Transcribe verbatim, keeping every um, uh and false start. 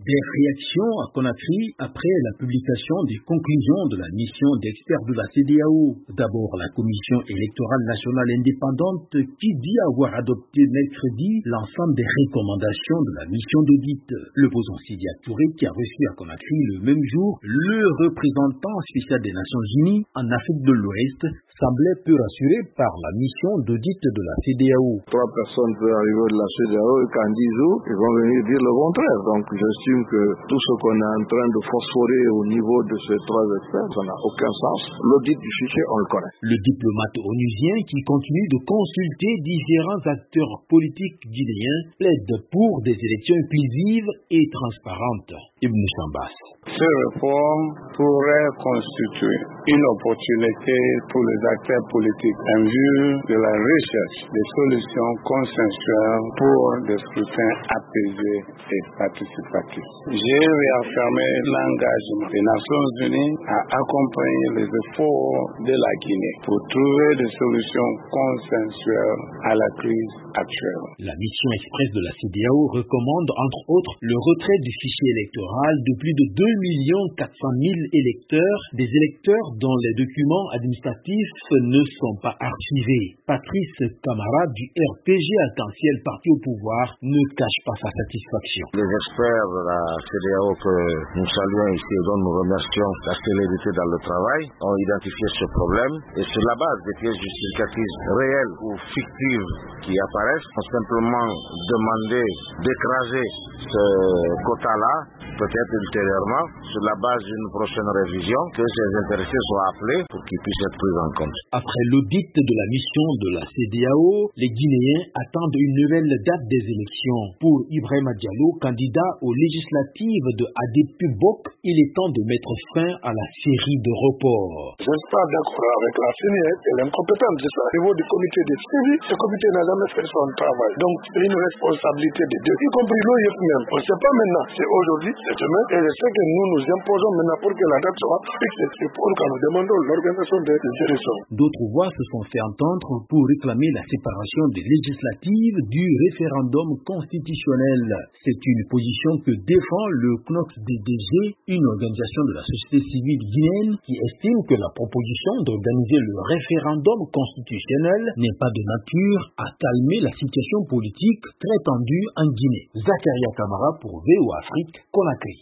Des réactions à Conakry après la publication des conclusions de la mission d'experts de la C D A O. D'abord, la Commission électorale nationale indépendante qui dit avoir adopté mercredi l'ensemble des recommandations de la mission d'audit. L'opposant Sidia Touré qui a reçu à Conakry le même jour le représentant spécial des Nations Unies en Afrique de l'Ouest semblait peu rassuré par la mission d'audit de la C D A O. Trois personnes peuvent arriver de la C D A O et qu'en dix jours, ils vont venir dire le contraire. Donc j'estime que tout ce qu'on est en train de phosphorer au niveau de ces trois experts, ça n'a aucun sens. L'audit du fichier, on le connaît. Le diplomate onusien qui continue de consulter différents acteurs politiques guinéens plaide pour des élections inclusives et transparentes. Ibn Chambas. Ces réformes pourraient constituer une opportunité pour les acteurs politiques en vue de la recherche des solutions consensuelles pour des scrutins apaisés et participatifs. J'ai réaffirmé l'engagement des Nations Unies à accompagner les efforts de la Guinée pour trouver des solutions consensuelles à la crise actuelle. La mission express de la C D A O recommande entre autres le retrait du fichier électoral de plus de deux millions quatre cent mille électeurs, des électeurs dont les documents administratifs ne sont pas archivés. Patrice Camara du R P G Arc-en-Ciel parti au pouvoir ne cache pas sa satisfaction. Les experts de la C D A O que nous saluons ici et dont nous remercions la célérité dans le travail ont identifié ce problème et sur la base des pièces justificatives réelles ou fictives qui apparaissent, ont simplement demandé d'écraser ce quota-là, peut-être ultérieurement, sur la base d'une prochaine révision, que ces intéressés soient appelés pour qu'ils puissent être pris en compte. Après l'audit de la mission de la C D A O, les Guinéens attendent une nouvelle date des élections. Pour Ibrahima Diallo, candidat aux législatives de A D P U B O C, il est temps de mettre fin à la série de reports. Je ne suis pas d'accord avec la C N I, elle est incompétente. Au niveau du comité de suivi, ce comité n'a jamais fait son travail. Donc c'est une responsabilité des deux, y compris l'O I F même. On ne sait pas maintenant, c'est aujourd'hui, c'est demain, et je sais que nous nous imposons maintenant pour que la date soit fixée. C'est pour que nous demandons l'organisation des élections. D'autres voix se sont fait entendre pour réclamer la séparation des législatives du référendum constitutionnel. C'est une position que défend le C N O X D D G, une organisation de la société civile guinéenne qui estime que la proposition d'organiser le référendum constitutionnel n'est pas de nature à calmer la situation politique très tendue en Guinée. Zakaria Kamara pour V O Afrique, Conakry.